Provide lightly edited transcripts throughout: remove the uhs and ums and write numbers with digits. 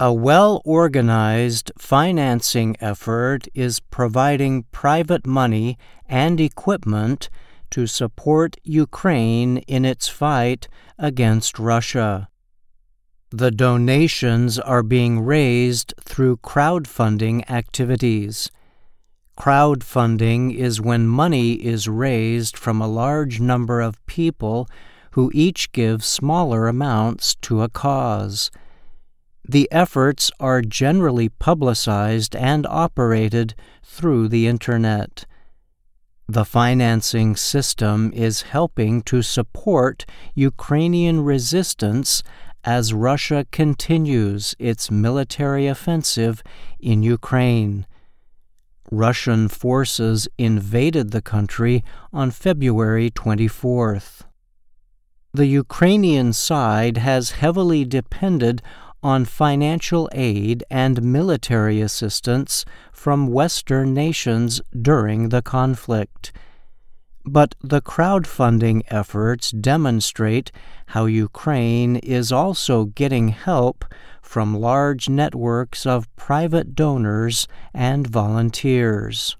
A well-organized financing effort is providing private money and equipment to support Ukraine in its fight against Russia. The donations are being raised through crowdfunding activities. Crowdfunding is when money is raised from a large number of people who each give smaller amounts to a cause. The efforts are generally publicized and operated through the Internet. The financing system is helping to support Ukrainian resistance as Russia continues its military offensive in Ukraine. Russian forces invaded the country on February 24th. The Ukrainian side has heavily depended on financial aid and military assistance from Western nations during the conflict. But the crowdfunding efforts demonstrate how Ukraine is also getting help from large networks of private donors and volunteers.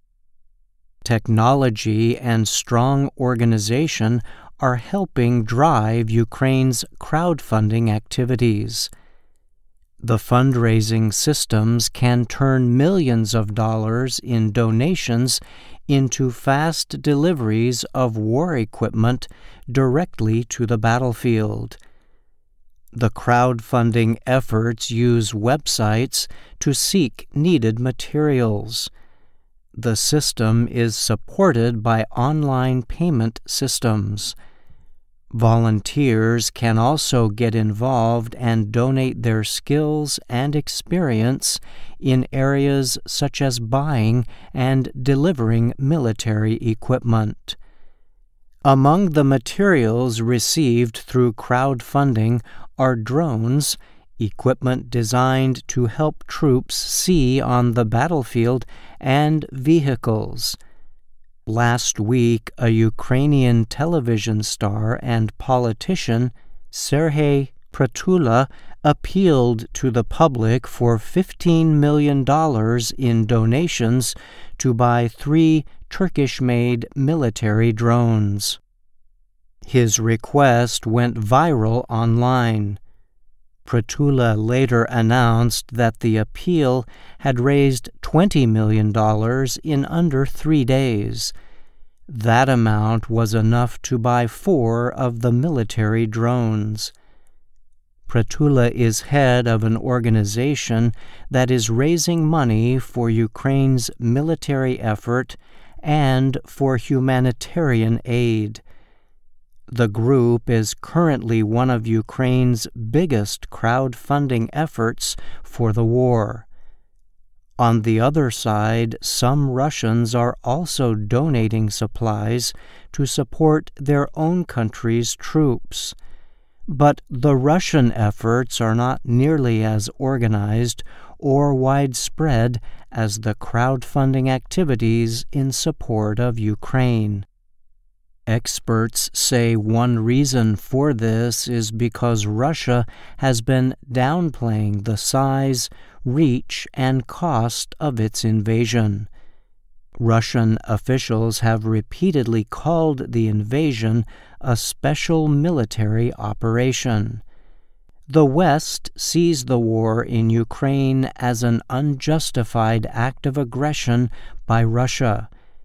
Technology and strong organization are helping drive Ukraine's crowdfunding activities. The fundraising systems can turn millions of dollars in donations into fast deliveries of war equipment directly to the battlefield. The crowdfunding efforts use websites to seek needed materials. The system is supported by online payment systems. Volunteers can also get involved and donate their skills and experience in areas such as buying and delivering military equipment. Among the materials received through crowdfunding are drones, equipment designed to help troops see on the battlefield, and vehicles. Last week, a Ukrainian television star and politician, Serhiy Prytula, appealed to the public for $15 million in donations to buy 3 Turkish-made military drones. His request went viral online. Prytula later announced that the appeal had raised $20 million in under 3 days. That amount was enough to buy 4 of the military drones. Prytula is head of an organization that is raising money for Ukraine's military effort and for humanitarian aid. The group is currently one of Ukraine's biggest crowdfunding efforts for the war. On the other side, some Russians are also donating supplies to support their own country's troops. But the Russian efforts are not nearly as organized or widespread as the crowdfunding activities in support of Ukraine. Experts say one reason for this is because Russia has been downplaying the size, reach, and cost of its invasion. Russian officials have repeatedly called the invasion a special military operation. The West sees the war in Ukraine as an unjustified act of aggression by Russia.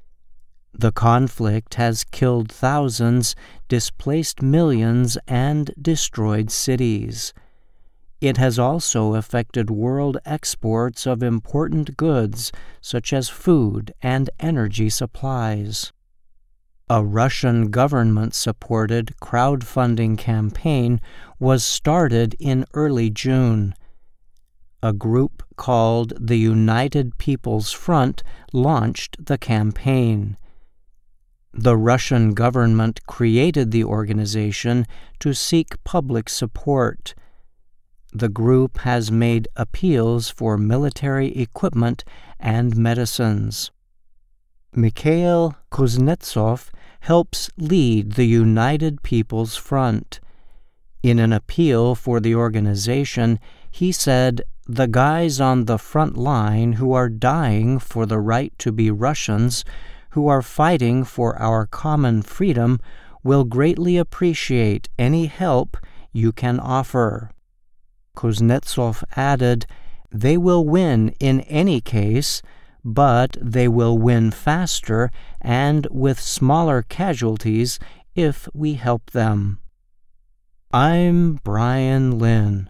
The conflict has killed thousands, displaced millions, and destroyed cities. It has also affected world exports of important goods such as food and energy supplies. A Russian government-supported crowdfunding campaign was started in early June. A group called the United People's Front launched the campaign. The Russian government created the organization to seek public support. The group has made appeals for military equipment and medicines. Mikhail Kuznetsov helps lead the United People's Front. In an appeal for the organization, he said, the guys on the front line who are dying for the right to be Russians, who are fighting for our common freedom, will greatly appreciate any help you can offer." Kuznetsov added, "They will win in any case, but they will win faster and with smaller casualties if we help them." I'm Brian Lynn.